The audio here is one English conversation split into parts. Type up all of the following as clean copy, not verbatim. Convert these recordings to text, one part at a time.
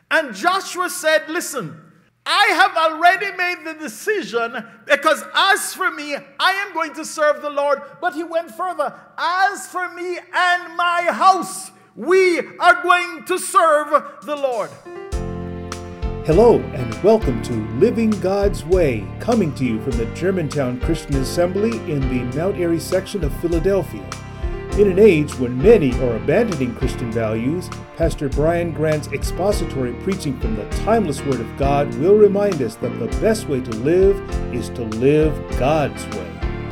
And Joshua said, listen, I have already made the decision, because as for me, I am going to serve the Lord. But he went further. As for me and my house, we are going to serve the Lord. Hello and welcome to Living God's Way, coming to you from the Germantown Christian Assembly in the Mount Airy section of Philadelphia. In an age when many are abandoning Christian values, Pastor Brian Grant's expository preaching from the timeless Word of God will remind us that the best way to live is to live God's way.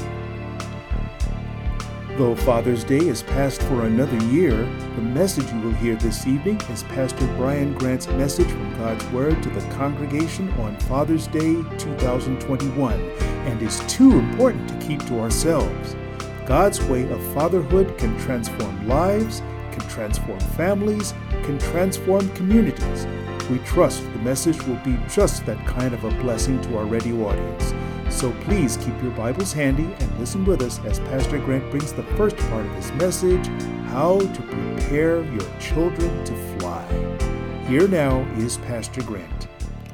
Though Father's Day is past for another year, the message you will hear this evening is Pastor Brian Grant's message from God's Word to the congregation on Father's Day 2021, and is too important to keep to ourselves. God's way of fatherhood can transform lives, can transform families, can transform communities. We trust the message will be just that kind of a blessing to our radio audience. So please keep your Bibles handy and listen with us as Pastor Grant brings the first part of his message, How to Prepare Your Children to Fly. Here now is Pastor Grant.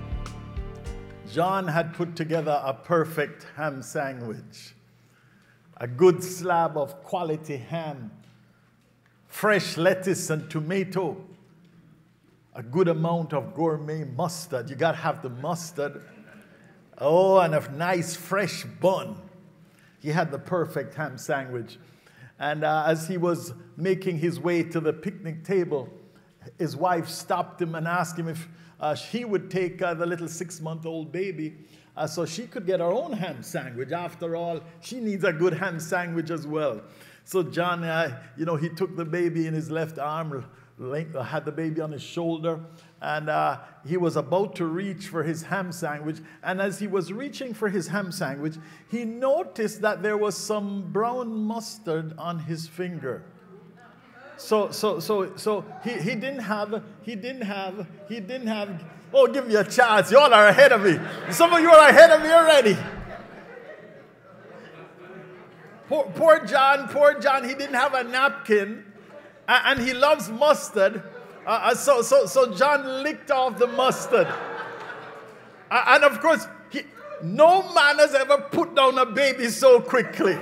John had put together a perfect ham sandwich. A good slab of quality ham, fresh lettuce and tomato, a good amount of gourmet mustard. You got to have the mustard. Oh, and a nice fresh bun. He had the perfect ham sandwich. And as he was making his way to the picnic table, his wife stopped him and asked him if she would take the little 6-month-old baby so she could get her own ham sandwich. After all, she needs a good ham sandwich as well. So John, he took the baby in his left arm, had the baby on his shoulder, and he was about to reach for his ham sandwich. And as he was reaching for his ham sandwich, he noticed that there was some brown mustard on his finger. So he didn't have. Oh, give me a chance. You all are ahead of me. Some of you are ahead of me already. Poor John, he didn't have a napkin, and he loves mustard. So John licked off the mustard. And of course, no man has ever put down a baby so quickly,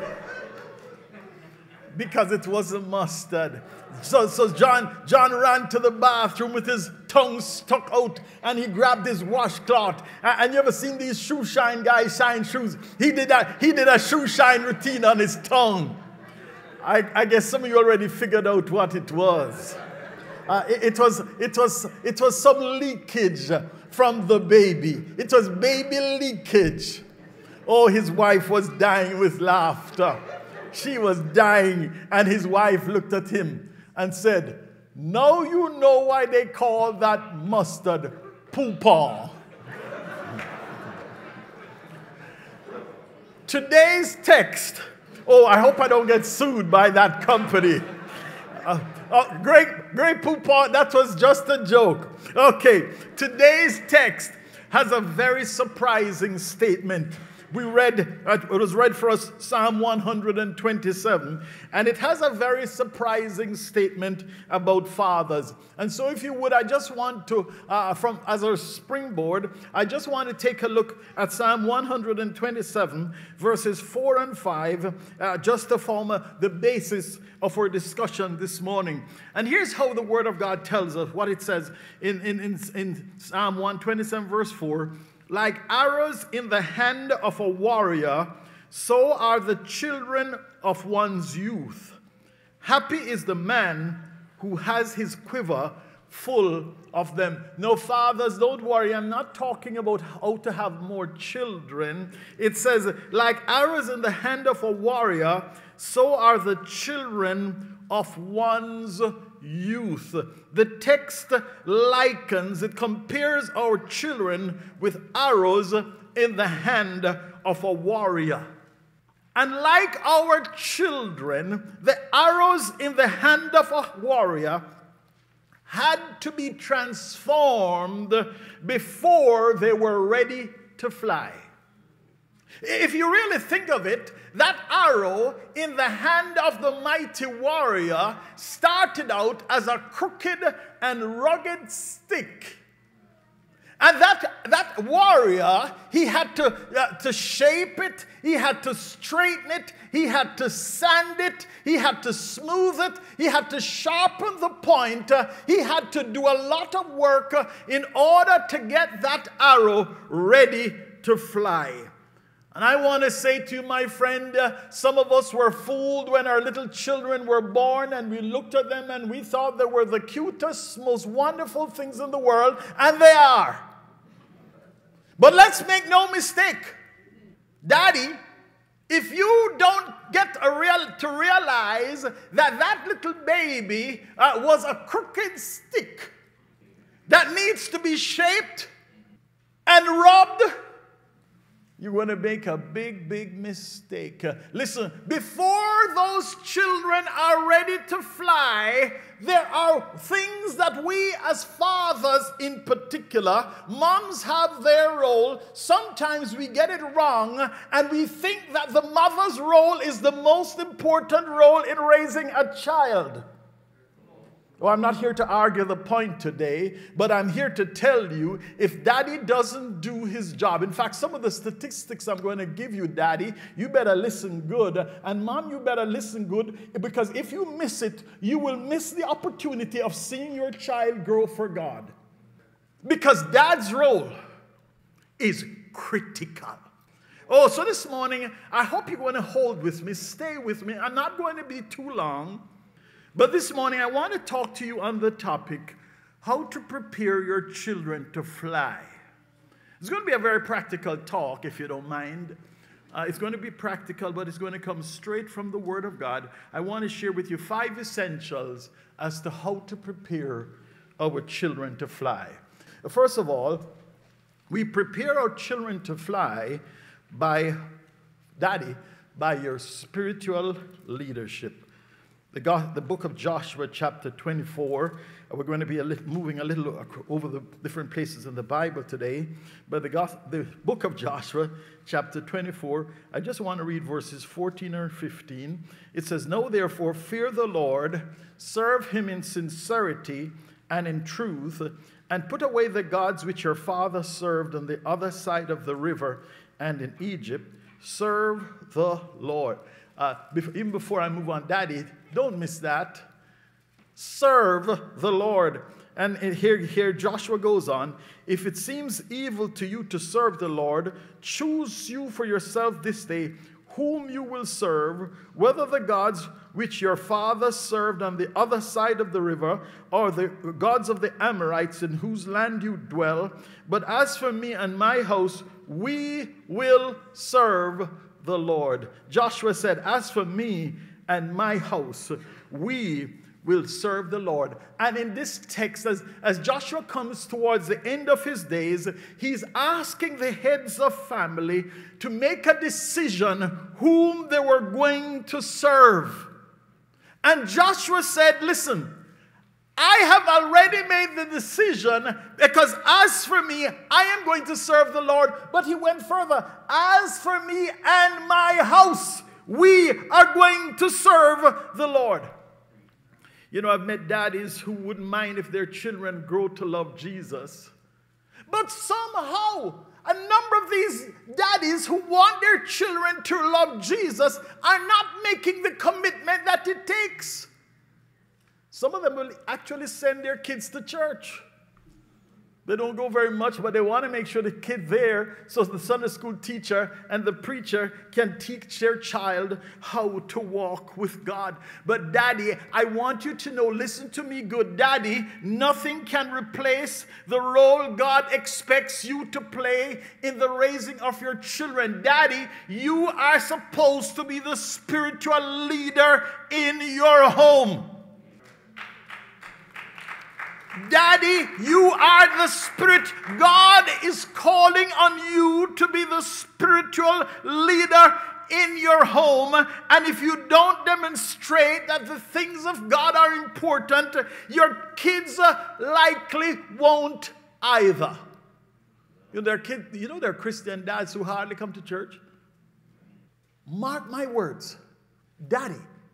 because it was a mustard. So John ran to the bathroom with his tongue stuck out, and he grabbed his washcloth. And you ever seen these shoe shine guys shine shoes? He did a shoe shine routine on his tongue. I guess some of you already figured out what it was. It was some leakage from the baby. It was baby leakage. Oh, his wife was dying with laughter. She was dying, and his wife looked at him and said, "Now you know why they call that mustard poo-paw." Today's text, I hope I don't get sued by that company. Great poo-paw, that was just a joke. Okay, today's text has a very surprising statement. It was read for us, Psalm 127, and it has a very surprising statement about fathers. And so if you would, I just want to, as a springboard, I just want to take a look at Psalm 127, verses 4 and 5, just to form the basis of our discussion this morning. And here's how the Word of God tells us what it says in Psalm 127, verse 4. Like arrows in the hand of a warrior, so are the children of one's youth. Happy is the man who has his quiver full of them. No, fathers, don't worry. I'm not talking about how to have more children. It says, like arrows in the hand of a warrior, so are the children of one's youth. The text it compares our children with arrows in the hand of a warrior. And like our children, the arrows in the hand of a warrior had to be transformed before they were ready to fly. If you really think of it, that arrow in the hand of the mighty warrior started out as a crooked and rugged stick. that warrior, he had to shape it, he had to straighten it, he had to sand it, he had to smooth it, he had to sharpen the point, he had to do a lot of work in order to get that arrow ready to fly. And I want to say to you, my friend, some of us were fooled when our little children were born, and we looked at them and we thought they were the cutest, most wonderful things in the world, and they are. But let's make no mistake, Daddy, if you don't get to realize that little baby was a crooked stick that needs to be shaped and rubbed, you're going to make a big, big mistake. Listen, before those children are ready to fly, there are things that we as fathers in particular, moms have their role. Sometimes we get it wrong, and we think that the mother's role is the most important role in raising a child. Well, I'm not here to argue the point today, but I'm here to tell you, if Daddy doesn't do his job, in fact, some of the statistics I'm going to give you, Daddy, you better listen good, and Mom, you better listen good, because if you miss it, you will miss the opportunity of seeing your child grow for God. Because Dad's role is critical. Oh, so this morning, I hope you're going to hold with me, stay with me. I'm not going to be too long. But this morning, I want to talk to you on the topic, how to prepare your children to fly. It's going to be a very practical talk, if you don't mind. It's going to be practical, but it's going to come straight from the Word of God. I want to share with you 5 essentials as to how to prepare our children to fly. First of all, we prepare our children to fly by, Daddy, by your spiritual leadership. The book of Joshua, chapter 24. We're going to be moving a little over the different places in the Bible today. But the book of Joshua, chapter 24, I just want to read verses 14 and 15. It says, "Know therefore, fear the Lord, serve him in sincerity and in truth, and put away the gods which your father served on the other side of the river and in Egypt. Serve the Lord." Even before I move on, Daddy, don't miss that. Serve the Lord. And here Joshua goes on. "If it seems evil to you to serve the Lord, choose you for yourself this day whom you will serve, whether the gods which your father served on the other side of the river, or the gods of the Amorites in whose land you dwell. But as for me and my house, we will serve the Lord." Joshua said, "As for me and my house, we will serve the Lord." And in this text, as Joshua comes towards the end of his days, he's asking the heads of family to make a decision whom they were going to serve. And Joshua said, "Listen, I have already made the decision, because as for me, I am going to serve the Lord." But he went further. "As for me and my house, we are going to serve the Lord." You know, I've met daddies who wouldn't mind if their children grow to love Jesus. But somehow, a number of these daddies who want their children to love Jesus are not making the commitment that it takes. Some of them will actually send their kids to church. They don't go very much, but they want to make sure the kid's there so the Sunday school teacher and the preacher can teach their child how to walk with God. But Daddy, I want you to know, listen to me good, Daddy, nothing can replace the role God expects you to play in the raising of your children. Daddy, you are supposed to be the spiritual leader in your home. Daddy, you are the Spirit. God is calling on you to be the spiritual leader in your home. And if you don't demonstrate that the things of God are important, your kids likely won't either. There are Christian dads who hardly come to church. Mark my words, Daddy,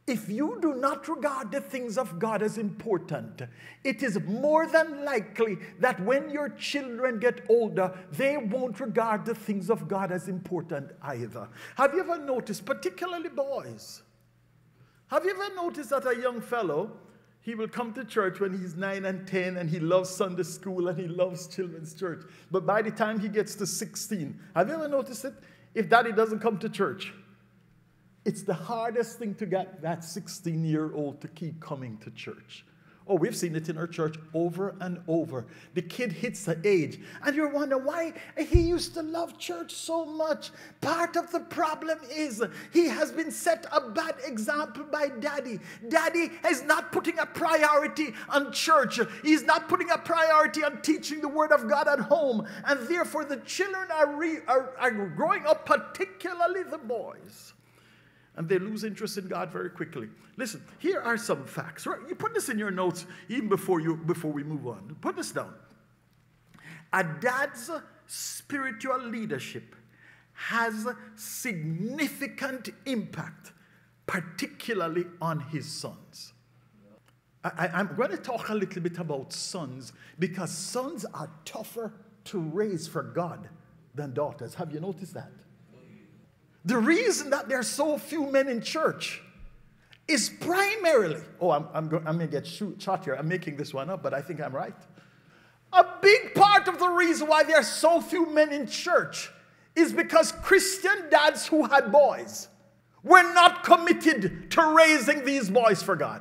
if you do not regard the things of God as important, it is more than likely that when your children get older, they won't regard the things of God as important either. Have you ever noticed, particularly boys, have you ever noticed that a young fellow, he will come to church when he's 9 and 10 and he loves Sunday school and he loves children's church. But by the time he gets to 16, have you ever noticed it? If daddy doesn't come to church, it's the hardest thing to get that 16-year-old to keep coming to church. Oh, we've seen it in our church over and over. The kid hits the age, and you wonder why he used to love church so much. Part of the problem is he has been set a bad example by daddy. Daddy is not putting a priority on church. He's not putting a priority on teaching the word of God at home. And therefore, the children are growing up, particularly the boys. And they lose interest in God very quickly. Listen, here are some facts. Right? You put this in your notes even before we move on. Put this down. A dad's spiritual leadership has significant impact, particularly on his sons. I'm going to talk a little bit about sons because sons are tougher to raise for God than daughters. Have you noticed that? The reason that there are so few men in church is primarily, I'm going to get shot here. I'm making this one up, but I think I'm right. A big part of the reason why there are so few men in church is because Christian dads who had boys were not committed to raising these boys for God.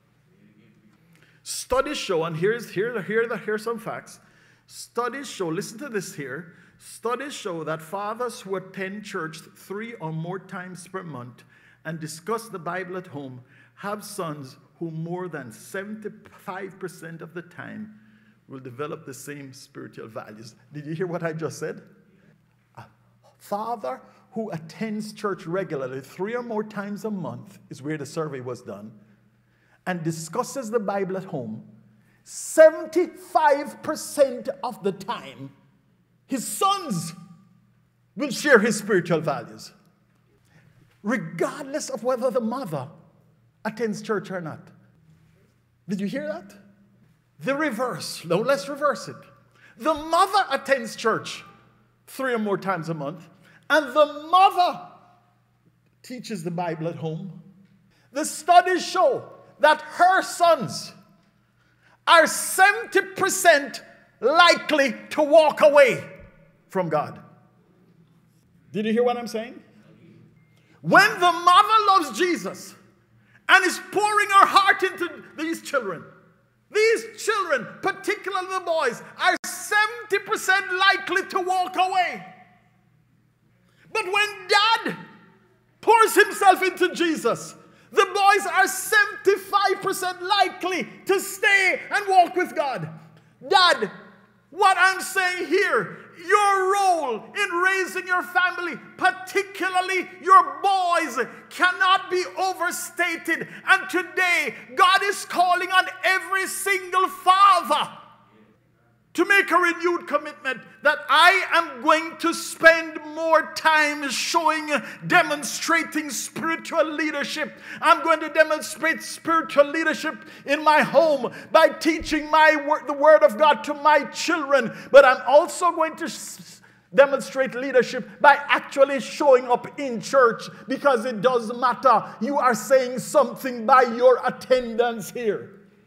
Studies show, and here are some facts. Studies show, listen to this here. Studies show that fathers who attend church 3 or more times per month and discuss the Bible at home have sons who more than 75% of the time will develop the same spiritual values. Did you hear what I just said? A father who attends church regularly 3 or more times a month is where the survey was done and discusses the Bible at home 75% of the time his sons will share his spiritual values, regardless of whether the mother attends church or not. Did you hear that? The reverse. Now let's reverse it. The mother attends church 3 or more times a month, and the mother teaches the Bible at home. The studies show that her sons are 70% likely to walk away from God. Did you hear what I'm saying? When the mother loves Jesus and is pouring her heart into these children, particularly the boys, are 70% likely to walk away. But when dad pours himself into Jesus, the boys are 75% likely to stay and walk with God. Dad, what I'm saying here, your role in raising your family, particularly your boys, cannot be overstated. And today, God is calling on every single father to make a renewed commitment that I am going to spend more time demonstrating spiritual leadership. I'm going to demonstrate spiritual leadership in my home by teaching the word of God to my children. But I'm also going to demonstrate leadership by actually showing up in church, because it does matter. You are saying something by your attendance here.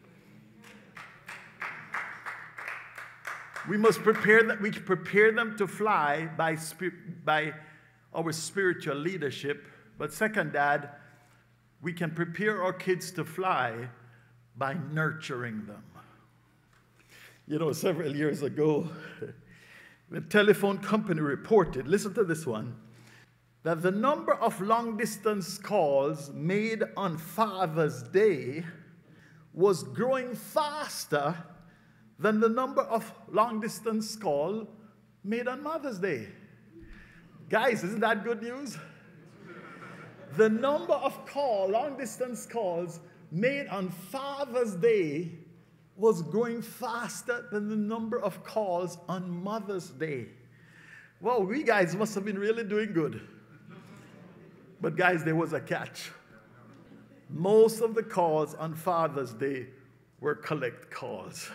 We must prepare them to fly by our spiritual leadership. But second, Dad, we can prepare our kids to fly by nurturing them. You know, several years ago, the telephone company reported, listen to this one, that the number of long-distance calls made on Father's Day was growing faster than the number of long-distance calls made on Mother's Day. Guys, isn't that good news? The number of long-distance calls made on Father's Day was growing faster than the number of calls on Mother's Day. Well, we guys must have been really doing good. But guys, there was a catch. Most of the calls on Father's Day were collect calls.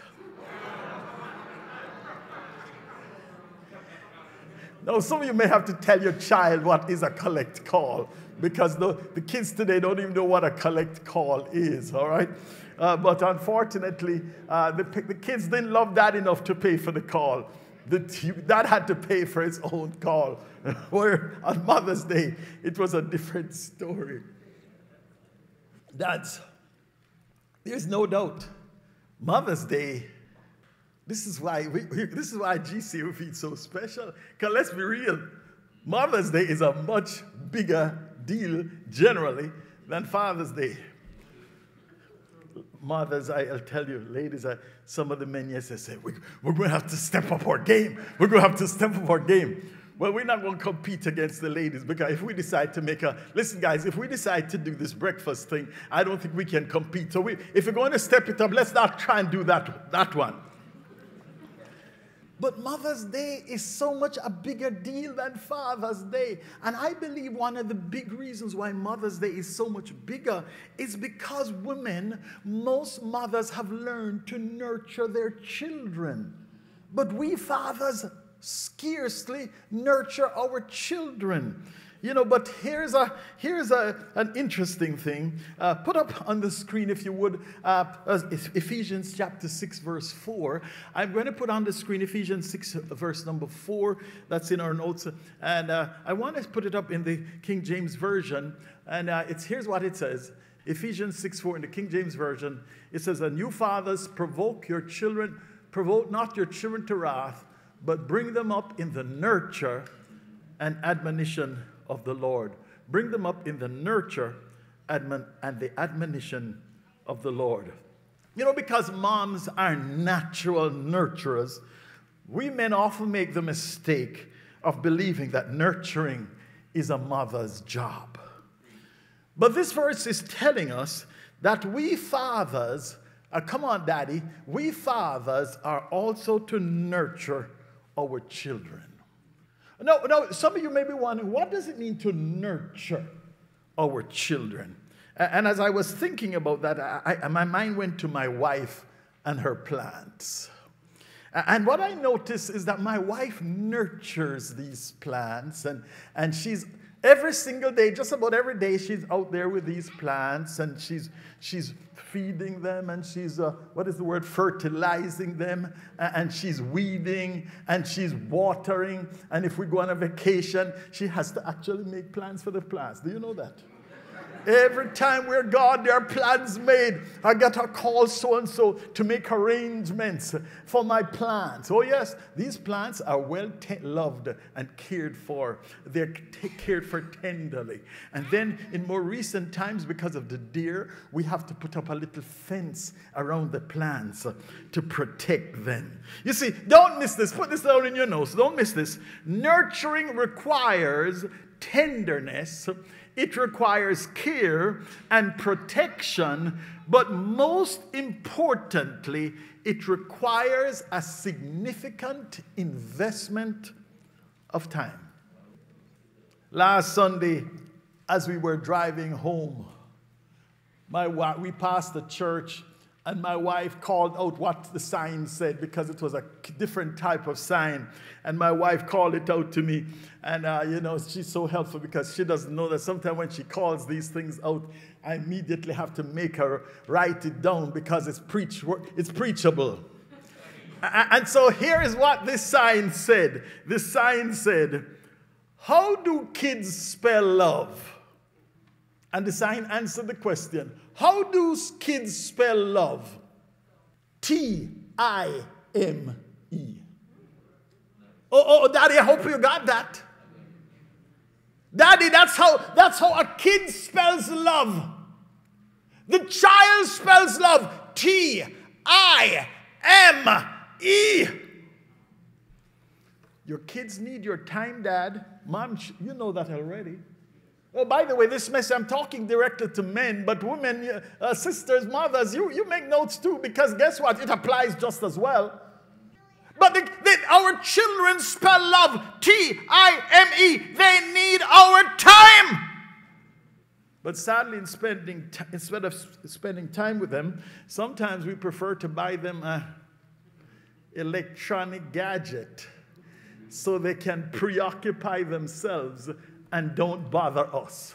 Now, some of you may have to tell your child what is a collect call, because the kids today don't even know what a collect call is, all right? But unfortunately, the kids didn't love Dad enough to pay for the call. Dad had to pay for his own call. Where on Mother's Day, it was a different story. Dads, there's no doubt, Mother's Day, this is why GC feels so special. Because let's be real, Mother's Day is a much bigger deal generally than Father's Day. Mothers, I'll tell you, ladies, some of the men, yes, they say, we're going to have to step up our game. We're going to have to step up our game. Well, we're not going to compete against the ladies, because if we decide to listen, guys, if we decide to do this breakfast thing, I don't think we can compete. So if we're going to step it up, let's not try and do that one. But Mother's Day is so much a bigger deal than Father's Day. And I believe one of the big reasons why Mother's Day is so much bigger is because most mothers have learned to nurture their children. But we fathers scarcely nurture our children. You know, but here's an interesting thing. Put up on the screen, if you would, Ephesians chapter 6, verse 4. I'm going to put on the screen Ephesians 6, verse number 4. That's in our notes. And I want to put it up in the King James Version. And here's what it says. Ephesians 6, 4 in the King James Version. It says, "And you fathers, provoke not your children to wrath, but bring them up in the nurture and admonition of the Lord." Bring them up in the nurture and the admonition of the Lord. You know, because moms are natural nurturers, we men often make the mistake of believing that nurturing is a mother's job. But this verse is telling us that we fathers, come on, Daddy, we fathers are also to nurture our children. No, some of you may be wondering, what does it mean to nurture our children? And as I was thinking about that, my mind went to my wife and her plants. And what I noticed is that my wife nurtures these plants, and she's every single day, just about every day, she's out there with these plants, and she's feeding them, and she's, fertilizing them, and she's weeding, and she's watering, and if we go on a vacation, she has to actually make plans for the plants. Do you know that? Every time we're gone, there are plans made. I get a call so-and-so to make arrangements for my plants. Oh yes, these plants are well loved and cared for. They're cared for tenderly. And then in more recent times, because of the deer, we have to put up a little fence around the plants to protect them. You see, don't miss this. Put this down in your notes. Don't miss this. Nurturing requires tenderness. It requires care and protection, but most importantly, it requires a significant investment of time. Last Sunday, as we were driving home, we passed the church, and my wife called out what the sign said, because it was a different type of sign. And my wife called it out to me. And, she's so helpful, because she doesn't know that sometimes when she calls these things out, I immediately have to make her write it down, because it's preachable. And so here is what this sign said. This sign said, "How do kids spell love?" And the sign answered the question. How do kids spell love? T-I-M-E. Oh, Daddy, I hope you got that. Daddy, that's how a kid spells love. The child spells love. T-I-M-E. Your kids need your time, Dad. Mom, you know that already. Oh, by the way, this message, I'm talking directly to men, but women, sisters, mothers, you make notes too, because guess what? It applies just as well. But our children spell love, T-I-M-E. They need our time. But sadly, instead of spending time with them, sometimes we prefer to buy them an electronic gadget so they can preoccupy themselves and don't bother us.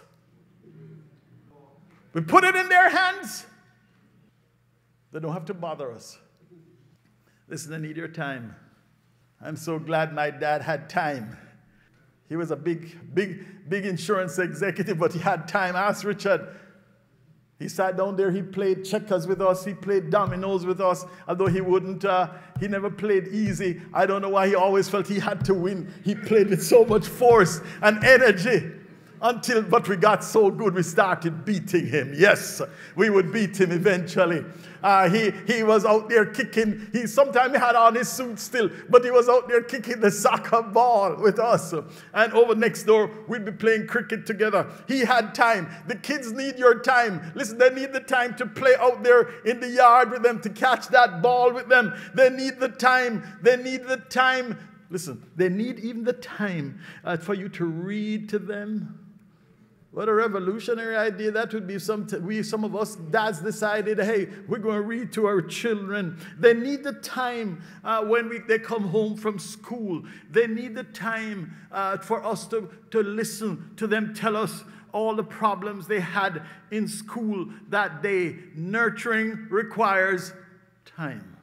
We put it in their hands. They don't have to bother us. Listen, I need your time. I'm so glad my dad had time. He was a big insurance executive, but he had time. Ask Richard. He sat down there, he played checkers with us, he played dominoes with us, although he never played easy. I don't know why he always felt he had to win. He played with so much force and energy but we got so good we started beating him. Yes, we would beat him eventually. He was out there kicking. Sometimes he had on his suit still, but he was out there kicking the soccer ball with us. And over next door, we'd be playing cricket together. He had time. The kids need your time. Listen, they need the time to play out there in the yard with them, to catch that ball with them. They need the time. They need the time. Listen, they need even the time for you to read to them. What a revolutionary idea that would be. Some of us dads decided, hey, we're going to read to our children. They need the time when they come home from school. They need the time for us to listen to them tell us all the problems they had in school that day. Nurturing requires time.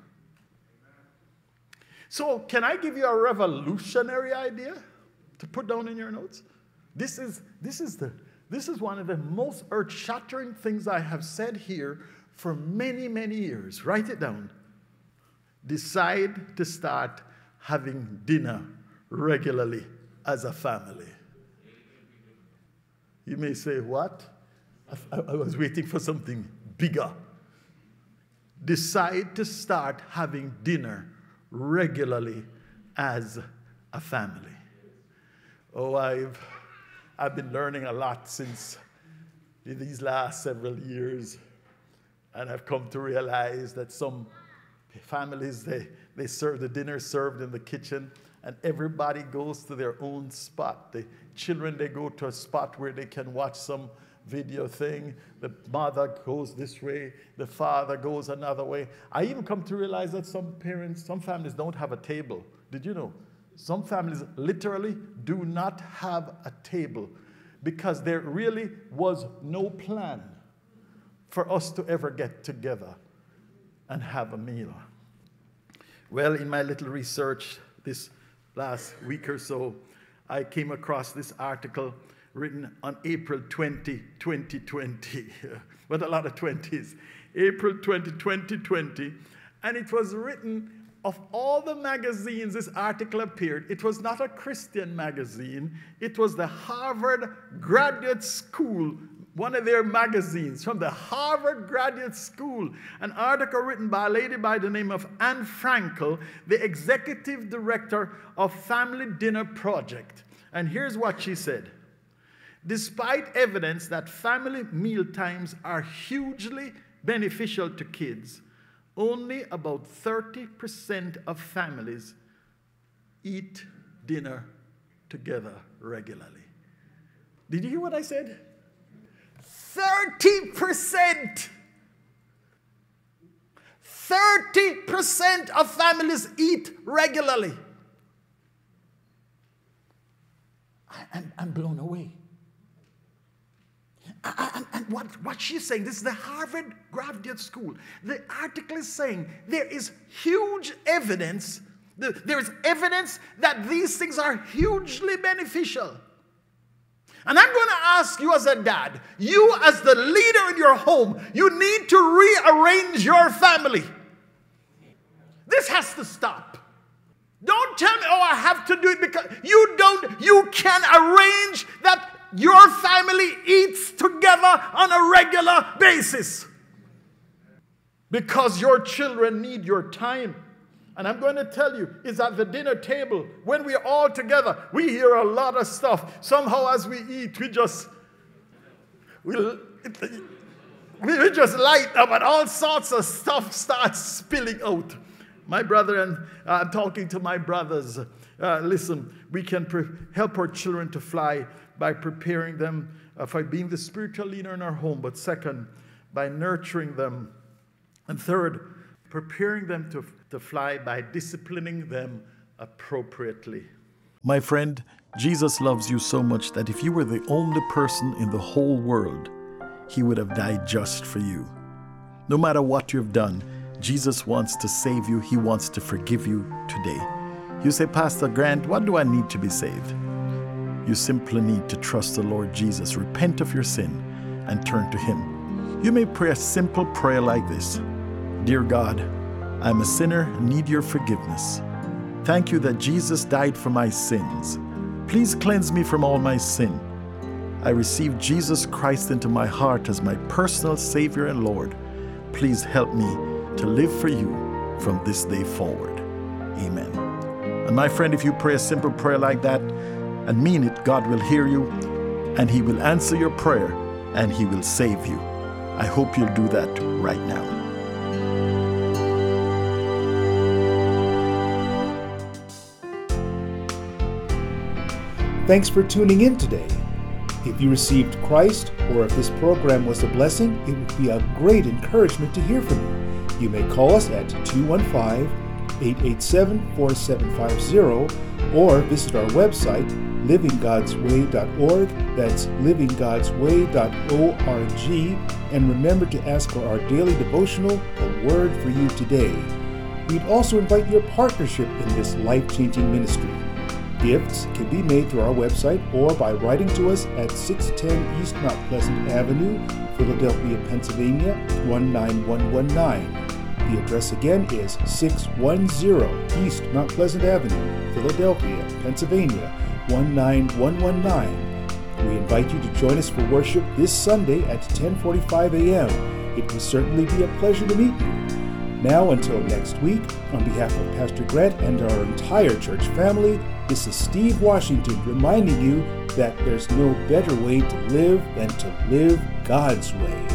So can I give you a revolutionary idea to put down in your notes? This is one of the most earth-shattering things I have said here for many, many years. Write it down. Decide to start having dinner regularly as a family. You may say, what? I was waiting for something bigger. Decide to start having dinner regularly as a family. Oh, I've been learning a lot since these last several years, and I've come to realize that some families, they serve the dinner served in the kitchen, and everybody goes to their own spot. The children, they go to a spot where they can watch some video thing. The mother goes this way, the father goes another way. I even come to realize that some families don't have a table. Did you know? Some families literally do not have a table because there really was no plan for us to ever get together and have a meal. Well, in my little research this last week or so, I came across this article written on April 20, 2020. But a lot of 20s. April 20, 2020. And it was written, of all the magazines this article appeared, it was not a Christian magazine. It was the Harvard Graduate School, one of their magazines from the Harvard Graduate School. An article written by a lady by the name of Anne Frankel, the executive director of Family Dinner Project. And here's what she said. Despite evidence that family meal times are hugely beneficial to kids, only about 30% of families eat dinner together regularly. Did you hear what I said? 30%! 30% of families eat regularly. I'm blown away. And what she's saying, this is the Harvard Graduate School. The article is saying there is huge evidence, there is evidence that these things are hugely beneficial. And I'm going to ask you as a dad, you as the leader in your home, you need to rearrange your family. This has to stop. Don't tell me, oh, I have to do it because you can arrange that your family eats together on a regular basis. Because your children need your time. And I'm going to tell you, is at the dinner table, when we're all together, we hear a lot of stuff. Somehow as we eat, we just light up and all sorts of stuff starts spilling out. My brother, and I'm talking to my brothers. Listen, we can help our children to fly by preparing them for being the spiritual leader in our home. But second, by nurturing them. And third, preparing them to fly by disciplining them appropriately. My friend, Jesus loves you so much that if you were the only person in the whole world, he would have died just for you. No matter what you've done, Jesus wants to save you. He wants to forgive you today. You say, Pastor Grant, what do I need to be saved? You simply need to trust the Lord Jesus, repent of your sin, and turn to him. You may pray a simple prayer like this. Dear God, I'm a sinner and need your forgiveness. Thank you that Jesus died for my sins. Please cleanse me from all my sin. I receive Jesus Christ into my heart as my personal Savior and Lord. Please help me to live for you from this day forward. Amen. And my friend, if you pray a simple prayer like that and mean it, God will hear you and he will answer your prayer and he will save you. I hope you'll do that right now. Thanks for tuning in today. If you received Christ, or if this program was a blessing, it would be a great encouragement to hear from you. You may call us at 215-887-4750 or visit our website, livinggodsway.org. That's livinggodsway.org. And remember to ask for our daily devotional, A Word for You Today. We'd also invite your partnership in this life-changing ministry. Gifts can be made through our website or by writing to us at 610 East Mount Pleasant Avenue, Philadelphia, Pennsylvania, 19119. The address again is 610 East Mount Pleasant Avenue, Philadelphia, Pennsylvania, 19119. We invite you to join us for worship this Sunday at 10:45 a.m. It will certainly be a pleasure to meet you. Now, until next week, on behalf of Pastor Grant and our entire church family, this is Steve Washington reminding you that there's no better way to live than to live God's way.